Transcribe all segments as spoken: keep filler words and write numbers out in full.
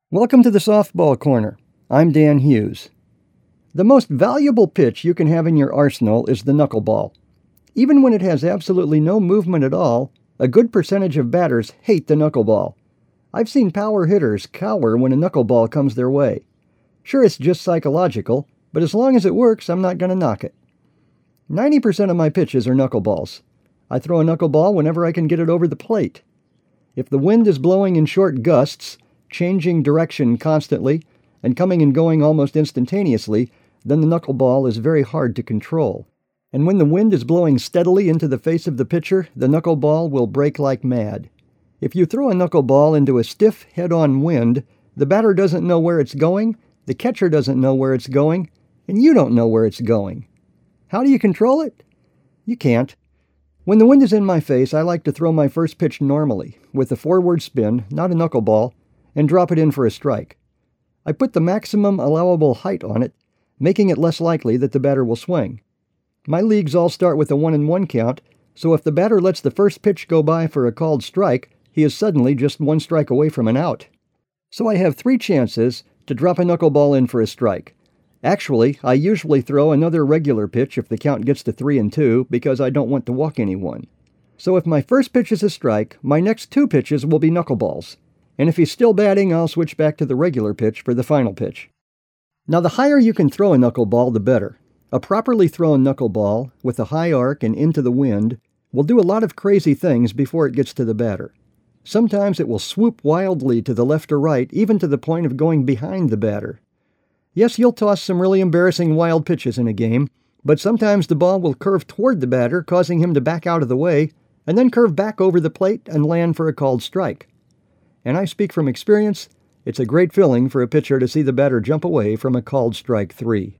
Welcome to the Softball Corner. I'm Dan Hughes. The most valuable pitch you can have in your arsenal is the knuckleball. Even when it has absolutely no movement at all, a good percentage of batters hate the knuckleball. I've seen power hitters cower when a knuckleball comes their way. Sure, it's just psychological, but as long as it works, I'm not going to knock it. ninety percent of my pitches are knuckleballs. I throw a knuckleball whenever I can get it over the plate. If the wind is blowing in short gusts, changing direction constantly, and coming and going almost instantaneously, then the knuckleball is very hard to control. And when the wind is blowing steadily into the face of the pitcher, the knuckleball will break like mad. If you throw a knuckleball into a stiff head-on wind, the batter doesn't know where it's going, the catcher doesn't know where it's going, and you don't know where it's going. How do you control it? You can't. When the wind is in my face, I like to throw my first pitch normally, with a forward spin, not a knuckleball, and drop it in for a strike. I put the maximum allowable height on it, making it less likely that the batter will swing. My leagues all start with a one and one count, so if the batter lets the first pitch go by for a called strike, he is suddenly just one strike away from an out. So I have three chances to drop a knuckleball in for a strike. Actually, I usually throw another regular pitch if the count gets to three and two because I don't want to walk anyone. So if my first pitch is a strike, my next two pitches will be knuckleballs. And if he's still batting, I'll switch back to the regular pitch for the final pitch. Now, the higher you can throw a knuckleball, the better. A properly thrown knuckleball, with a high arc and into the wind, will do a lot of crazy things before it gets to the batter. Sometimes it will swoop wildly to the left or right, even to the point of going behind the batter. Yes, you'll toss some really embarrassing wild pitches in a game, but sometimes the ball will curve toward the batter, causing him to back out of the way, and then curve back over the plate and land for a called strike. And I speak from experience, it's a great feeling for a pitcher to see the batter jump away from a called strike three.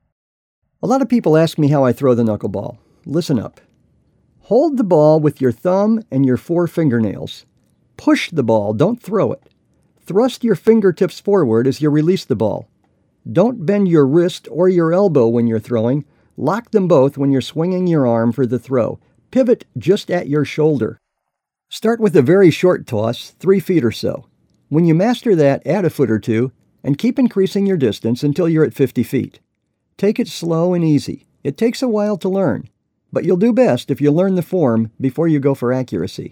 A lot of people ask me how I throw the knuckleball. Listen up. Hold the ball with your thumb and your four fingernails. Push the ball, don't throw it. Thrust your fingertips forward as you release the ball. Don't bend your wrist or your elbow when you're throwing. Lock them both when you're swinging your arm for the throw. Pivot just at your shoulder. Start with a very short toss, three feet or so. When you master that, add a foot or two, and keep increasing your distance until you're at fifty feet. Take it slow and easy. It takes a while to learn, but you'll do best if you learn the form before you go for accuracy.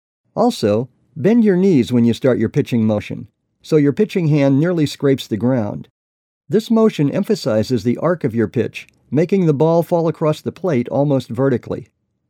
Also, bend your knees when you start your pitching motion, so your pitching hand nearly scrapes the ground. This motion emphasizes the arc of your pitch, making the ball fall across the plate almost vertically.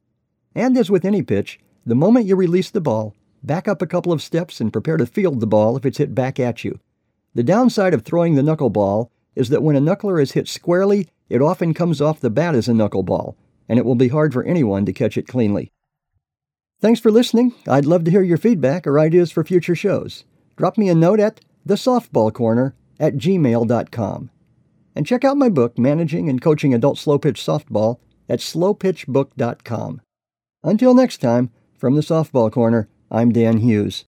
And as with any pitch, the moment you release the ball, back up a couple of steps and prepare to field the ball if it's hit back at you. The downside of throwing the knuckleball is that when a knuckler is hit squarely, it often comes off the bat as a knuckleball, and it will be hard for anyone to catch it cleanly. Thanks for listening. I'd love to hear your feedback or ideas for future shows. Drop me a note at thesoftballcorner at gmail dot com. And check out my book, Managing and Coaching Adult Slow Pitch Softball, at slow pitch book dot com. Until next time, from the Softball Corner, I'm Dan Hughes.